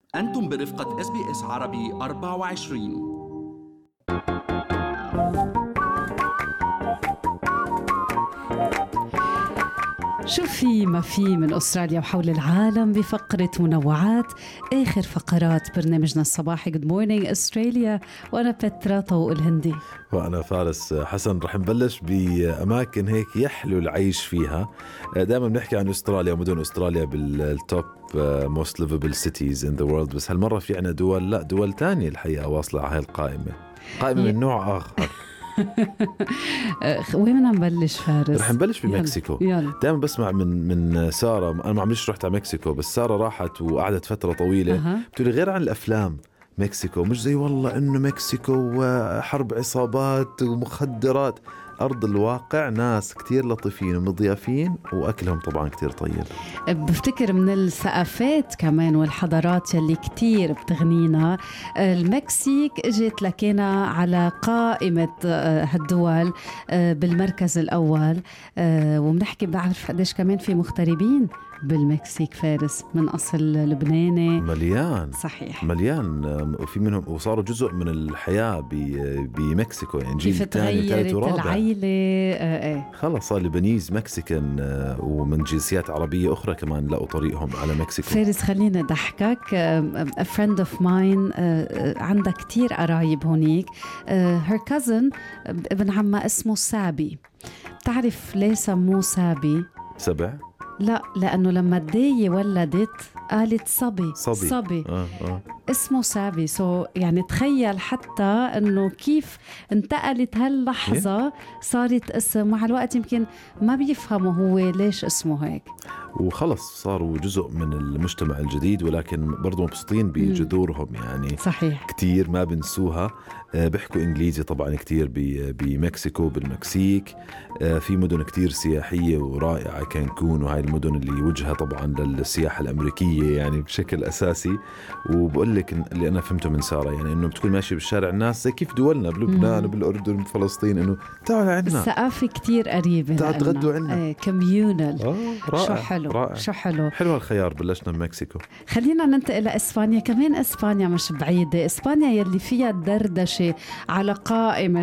أنتم برفقة SBS عربي 24. شو في ما في من أستراليا وحول العالم بفقرة منوعات آخر فقرات برنامجنا الصباحي Good Morning Australia. وأنا بترا طوق الهندي وأنا فارس حسن. رح نبلش بأماكن هيك يحلو العيش فيها. دائما بنحكي عن أستراليا ومدن أستراليا بالتوب most livable cities in the world، بس هالمرة في عنا دول، لا دول تانية الحقيقة واصلة على هاي القائمة، قائمة من نوع آخر. وين بدنا نبلش فارس؟ رح نبلش بمكسيكو. دائما بسمع من سارة، أنا ما عملش رحت على مكسيكو، بس سارة راحت وقعدت فترة طويلة بتقولي غير عن الأفلام مكسيكو مش زي والله إنه مكسيكو حرب عصابات ومخدرات. أرض الواقع ناس كتير لطيفين ومضيافين وأكلهم طبعا كتير طيب. بفتكر من الثقافات كمان والحضارات يلي كتير بتغنينا المكسيك اجت لكينا على قائمة هالدول بالمركز الأول. وبنحكي بعرف قديش كمان في مغتربين بالمكسيك فارس من أصل لبناني مليان. صحيح مليان، وفي منهم وصاروا جزء من الحياة بمكسيكو، يعني جيل ثاني ثالث ورابع. العيلة خلص صار لبنيز مكسيكان ومن جنسيات عربية أخرى كمان لقوا طريقهم على مكسيكو. فارس خلينا ضحكك، a friend of mine عندها كتير قرايب هونيك. her cousin ابن عمها اسمه سابي. بتعرف ليه سموه سابي؟ سبع؟ لا، لأنه لما الداية ولدت قالت صبي. اسمه سابي. يعني تخيل حتى أنه كيف انتقلت هاللحظة صارت اسم. مع الوقت يمكن ما بيفهموا هو ليش اسمه هيك، وخلص صاروا جزء من المجتمع الجديد، ولكن برضو مبسوطين بجذورهم يعني. صحيح كتير ما بنسوها. بيحكوا إنجليزي طبعا كتير بمكسيكو بالمكسيك. في مدن كتير سياحية ورائعة، كانكون وهاي المدن اللي وجهها طبعا للسياحة الأمريكية يعني بشكل أساسي. وبقول لك اللي أنا فهمته من سارة، يعني إنه بتكون ماشي بالشارع الناس زي كيف دولنا بلبنان وبالأردن وبفلسطين، إنه تعالوا عندنا الثقافة كتير قريبة، تعالوا تغدوا عندنا كوميونال. شو حلو رائع. شو حلو الخيار. بلشنا بمكسيكو، خلينا ننتقل لإسبانيا. كمان إسبانيا مش بعيدة. إسبانيا يلي فيها الدردشة على قائمة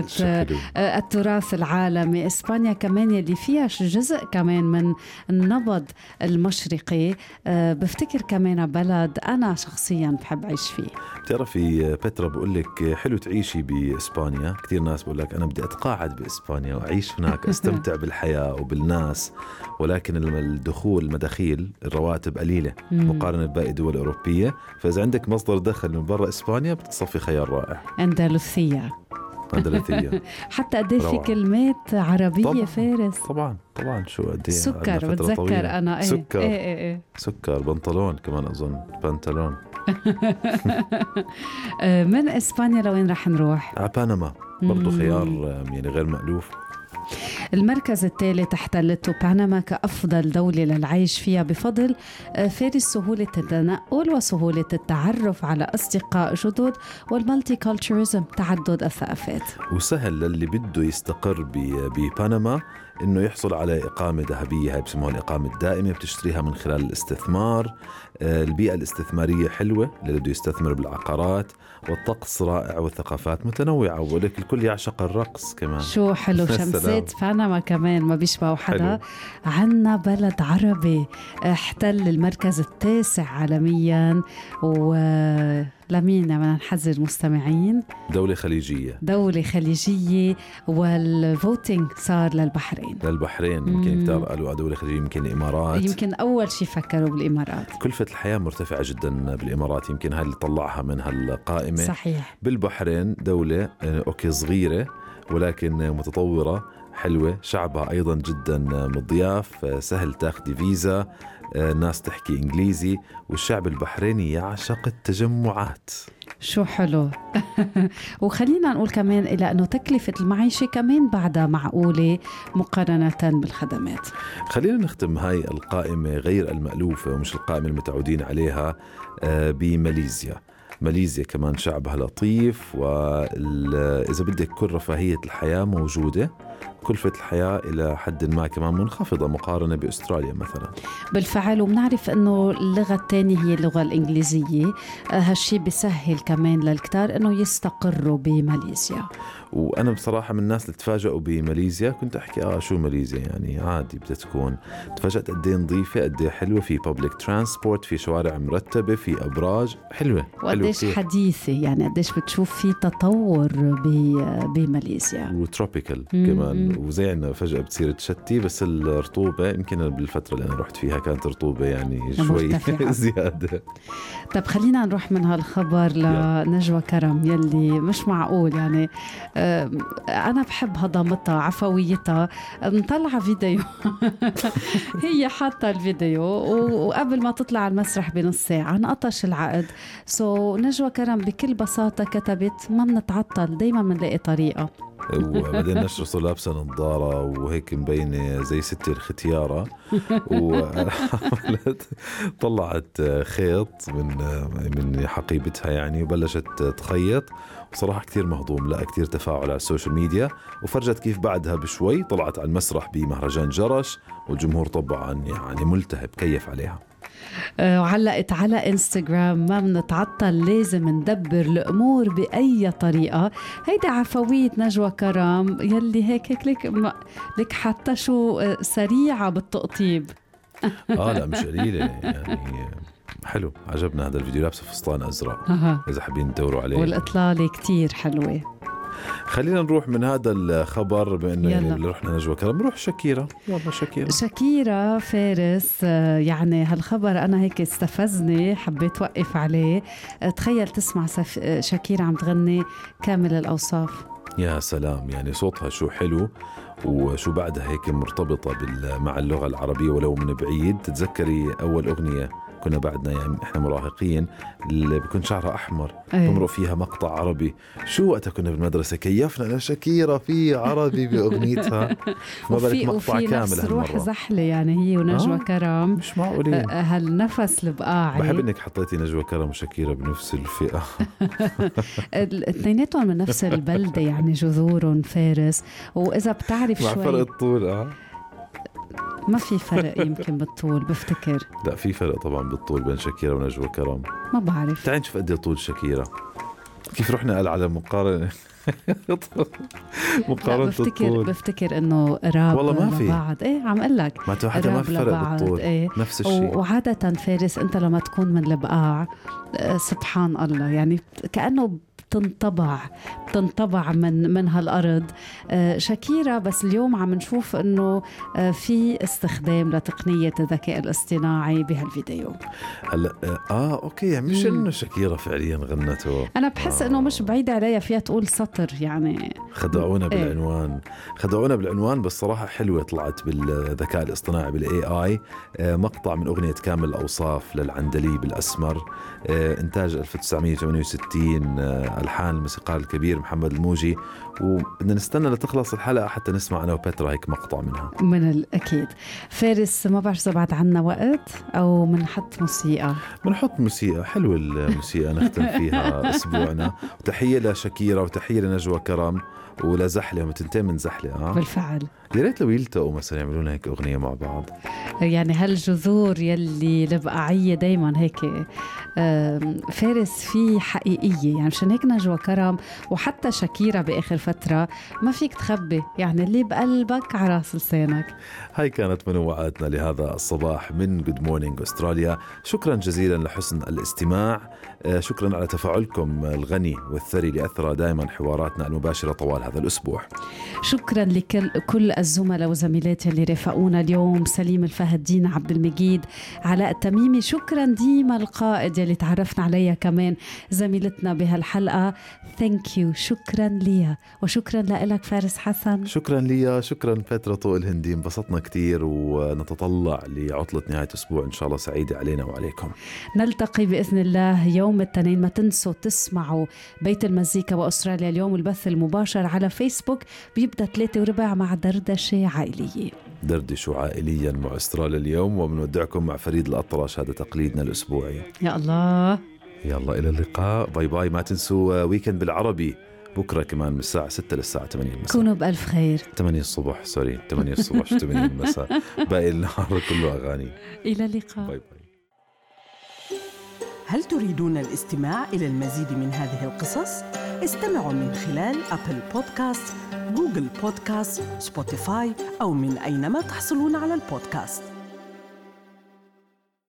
التراث العالمي. إسبانيا كمان يلي فيها جزء كمان من النبض المشرقي. بفتكر كمان بلد أنا شخصيا بحب عيش فيه. بتعرفي بترا، بقول لك حلو تعيشي بإسبانيا. كتير ناس بقول لك أنا بدي أتقاعد بإسبانيا وأعيش هناك أستمتع بالحياة وبالناس، ولكن المداخيل الرواتب قليلة مقارنة بباقي الدول الأوروبية. فإذا عندك مصدر دخل من برا إسبانيا بتصفي خيار رائع. أندلسية حتى قديه في كلمات عربية طبعًا. فارس طبعا شو قديه سكر. بتذكر أنا سكر بنطلون كمان أظن بنطلون. من إسبانيا لوين رح نروح؟ على بنما برضو خيار يعني غير مألوف. المركز الثالث احتلته بنما كأفضل دولة للعيش فيها بفضل فارس سهولة التنقل وسهولة التعرف على أصدقاء جدد والمالتي كولتشرزم، تعدد الثقافات. وسهل للي بده يستقر ببنما إنه يحصل على إقامة ذهبية، هاي بسموها الإقامة الدائمة، بتشتريها من خلال الاستثمار. البيئة الاستثمارية حلوة اللي بده يستثمر بالعقارات، والطقس رائع والثقافات متنوعة، ولكن الكل يعشق الرقص كمان. شو حلو شمسات بنما كمان ما بيشبهوا حدا. عنا بلد عربي احتل المركز التاسع عالميا، لمين بدنا نحذر المستمعين؟ دولة خليجية. والفوتينج صار للبحرين. يمكن كتار قالوا دولة خليجية، يمكن الإمارات. يمكن أول شيء فكروا بالإمارات. كلفة الحياة مرتفعة جدا بالإمارات، يمكن هاي اللي طلعها من هالقائمة. صحيح. بالبحرين دولة أوكي صغيرة ولكن متطورة حلوة، شعبها أيضا جدا مضياف، سهل تاخدي فيزا، الناس تحكي إنجليزي، والشعب البحريني يعشق التجمعات. شو حلو. وخلينا نقول كمان إلى أنه تكلفة المعيشة كمان بعدها معقولة مقارنة بالخدمات. خلينا نختم هاي القائمة غير المألوفة ومش القائمة المتعودين عليها بماليزيا. ماليزيا كمان شعبها لطيف، وإذا بدك كل رفاهية الحياة موجودة. كلفة الحياة إلى حد ما كمان منخفضة مقارنة بأستراليا مثلا. بالفعل، وبنعرف أنه اللغة الثانية هي اللغة الإنجليزية. هالشي بيسهل كمان للكتار أنه يستقروا بماليزيا. وأنا بصراحة من الناس اللي تفاجئوا بماليزيا. كنت أحكي شو ماليزيا يعني عادي بدها تكون. تفاجأت قد ايه نظيفة، قد ايه حلوة، في public transport، في شوارع مرتبة، في أبراج حلوة، وقديش حديثة، يعني قديش بتشوف في تطور بماليزيا، وتروبيكال كمان. وزي عنا فجأة بتصير تشتي، بس الرطوبة يمكن بالفترة اللي أنا رحت فيها كانت رطوبة يعني شوي زيادة. طب خلينا نروح من هالخبر لنجوى كرم يلي مش معقول يعني. أنا بحب هضمتها، عفويتها. مطلعة فيديو هي حاطة الفيديو وقبل ما تطلع على المسرح بنص ساعة انقطش العقد. نجوى كرم بكل بساطة كتبت ما بنتعطل، دايما بنلاقي طريقة. وبعدين نشر لابسة نظارة وهيك مبينة زي ستي الختيارة وعملت طلعت خيط من حقيبتها يعني وبلشت تخيط. وصراحة كتير مهضوم، لا كتير تفاعل على السوشيال ميديا. وفرجت كيف بعدها بشوي طلعت على المسرح بمهرجان جرش، والجمهور طبعا يعني ملتهب كيف عليها. وعلقت على انستغرام ما بنتعطل، لازم ندبر الأمور بأي طريقة. هيدا عفوية نجوى كرم يلي هيك لك حتى شو سريعة بالتقطيب. لا مش قليلة يعني. حلو، عجبنا هذا الفيديو. لابسه فستان أزرق إذا حابين تدوروا عليه، والإطلالة كتير حلوة. خلينا نروح من هذا الخبر بأنه يعني اللي رحنا نجوى كرم نروح شاكيرا. يلا شاكيرا فارس. يعني هالخبر أنا هيك استفزني، حبيت وقف عليه. تخيل تسمع شاكيرا عم تغني كامل الأوصاف. يا سلام، يعني صوتها شو حلو، وشو بعدها هيك مرتبطة مع اللغة العربية ولو من بعيد. تتذكري أول أغنية كنا بعدنا يعني إحنا مراهقين اللي بيكون شعرها أحمر بمرق فيها مقطع عربي. شو وقتها كنا بالمدرسة كيفنا لشاكيرا في عربي بأغنيتها، ما بالك مقطع كامل هالمرة. روح زحلة يعني هي ونجوى كرم، مش معقولين. هالنفس البقاعي. بحب إنك حطيتي نجوى كرم وشاكيرا بنفس الفئة. اثنيناتهم من نفس البلدة يعني جذورهم فارس. وإذا بتعرف مع شوي فرق الطول ما في فرق يمكن بالطول بفتكر. لا في فرق طبعا بالطول بين شاكيرا ونجوى كرم. ما بعرف. تعال نشوف قد ايه طول شاكيرا. كيف رحنا قال على مقارنة بفتكر انه قراب والله ما في بعض. عم اقول لك ما حتى ما في فرق بالطول. نفس الشيء. وعادة فارس انت لما تكون من البقاع سبحان الله يعني كأنه بتنطبع من هالأرض. شاكيرا بس اليوم عم نشوف انه في استخدام لتقنية الذكاء الاصطناعي بهالفيديو. هلا اوكي، مش انه شاكيرا فعليا غنته. انا بحس انه مش بعيد عليها، فيها تقول سطر يعني. خدعونا بالعنوان بس صراحة حلوة. طلعت بالذكاء الاصطناعي بالاي مقطع من أغنية كامل الأوصاف للعندليب الأسمر، إنتاج 1968، ألحان الموسيقار الكبير محمد الموجي. وبدنا نستنى لتخلص الحلقة حتى نسمع أنا وبترا هيك مقطع منها. من الأكيد. فارس ما بعرف إذا بعد عنا وقت أو منحط موسيقى. بنحط موسيقى حلوة، الموسيقى نختم فيها أسبوعنا. وتحية لشاكيرا وتحية لنجوى كرم ولزحلة، هم تنتين من زحلة. بالفعل يا ريت لو يلتقوا مثلا يعملون هيك أغنية مع بعض. يعني هالجذور يلي البقاعية دايما هيك فارس في حقيقية. يعني مشان هيك نجوى كرم وحتى شاكيرا بآخر فترة ما فيك تخبي، يعني اللي بقلبك على راس لسانك. هاي كانت منوعاتنا لهذا الصباح من Good Morning أستراليا. شكرا جزيلا لحسن الاستماع. شكرا على تفاعلكم الغني والثري لأثرى دائما حواراتنا المباشرة طوال هذا الأسبوع. شكرا لكل الزملاء وزميلاتي اللي رافقونا اليوم، سليم الفهد، دينا عبد المجيد، علاء التميمي. شكرا ديما القائد اللي تعرفنا عليها كمان زميلتنا بهالحلقة. ثانك يو. شكرا ليا وشكرا لك فارس حسن. شكرا ليا. شكرا بترا طوق الهندي. انبسطنا كتير ونتطلع لعطلة نهاية أسبوع إن شاء الله سعيدة علينا وعليكم. نلتقي بإذن الله يوم الاثنين. ما تنسوا تسمعوا بيت المزيكا وأستراليا اليوم، البث المباشر على فيسبوك بيبدأ 3:15 مع دردشة عائلية. دردشوا عائليا مع أستراليا اليوم، وبنودعكم مع فريد الأطرش. هذا تقليدنا الأسبوعي. يا الله، يلا إلى اللقاء. باي باي. ما تنسوا ويكند بالعربي بكرة كمان من الساعة 6 للساعة 8 المساء. كونوا بألف خير. 8 الصبح 8 الصبح 8 المساء، باقي النهار كله أغاني. إلى اللقاء. باي باي. هل تريدون الاستماع إلى المزيد من هذه القصص؟ استمعوا من خلال أبل بودكاست، جوجل بودكاست، سبوتيفاي أو من أينما تحصلون على البودكاست.